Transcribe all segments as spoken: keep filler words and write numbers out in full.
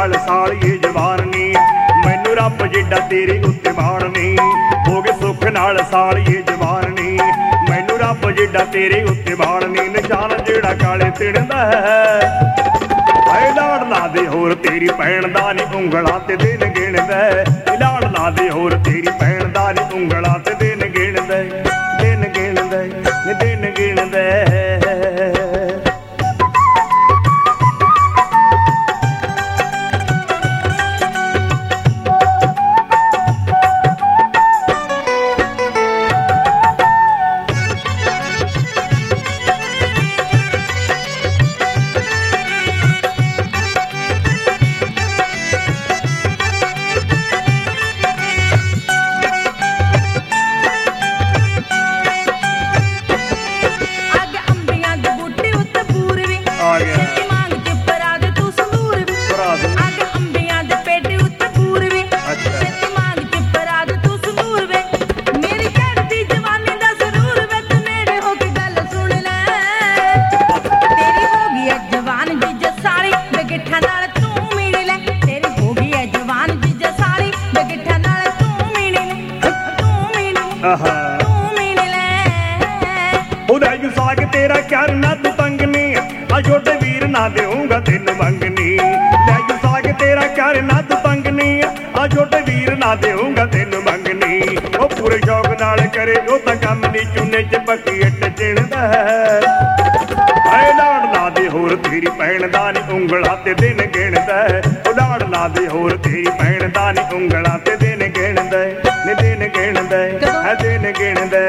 नाल सालिए जवान नी, मैनू रब जिड्डा तेरे उत्ते माण नी। हो गए सुख नाल सालिए जवान नी, मैनू रब जिड्डा तेरे उत्ते माण नी। निशान जेड़ा काले तिड़ दा है लाड़ ला दे होर तेरी भैन दा नी, उंगलां ते दिन गिणदा लाड़ ला दे होर तेरी भैन दा नी, उंगलां ते दिन गिणदा दिन गिणदा दिन गिणदा। तेरा कर ना तू तंगनी, छोटे वीर ना देऊंगा तेन मंगनी। लैजू साग तेरा कर ना तू तंगनी, छोटे वीर ना देऊंगा तेन मंगनी। ओ पूरे शौक नाल करे ओ तां कम नी, चूने च पक्की इट चिणदा है लाड़ ला दे होर तेरी भैन दा नी, उंगलां ते दिन गिणदा ओ लाड़ ला दे होर तेरी भैन दा नी, उंगलां ते दिन गिणदा नी दिन गिणदा है दिन गिणदा।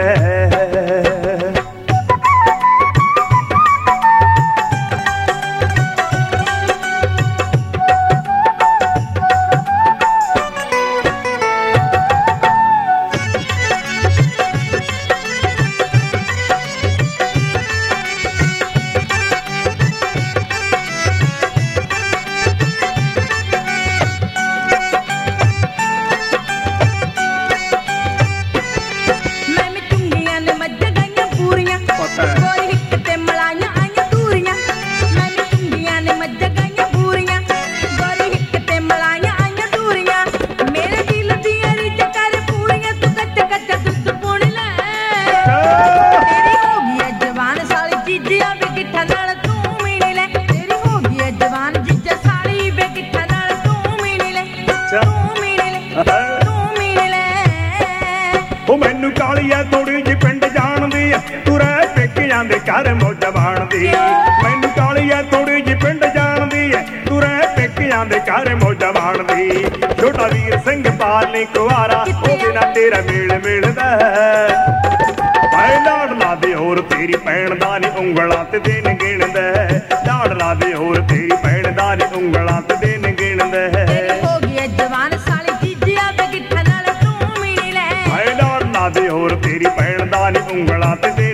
मैनू कालिया थोड़ी जी पिंड जानदी, तू रह पेकियां दे घर मौज माणदी। मैनू कालिया थोड़ी जी पिंड जानदी, तू रह पेकियां दे घर मौज माणदी। छोटा वीर सिंह पाल नी कुआरा, ओ बिना तेरा मेल मिलदा है लाड़ ला दे होर तेरी भैन दा नी, उंगलां ते दिन गिणदा लाड़ ला दे होर तेरी भैन दा नी, उंगलां ते दिन गिणदा। हो गई जवान साली जीजिया वे गिट्ठा नाल तू मिल ले, लाड़ ला दे होर तेरी भैन दा नी, उंगलां ते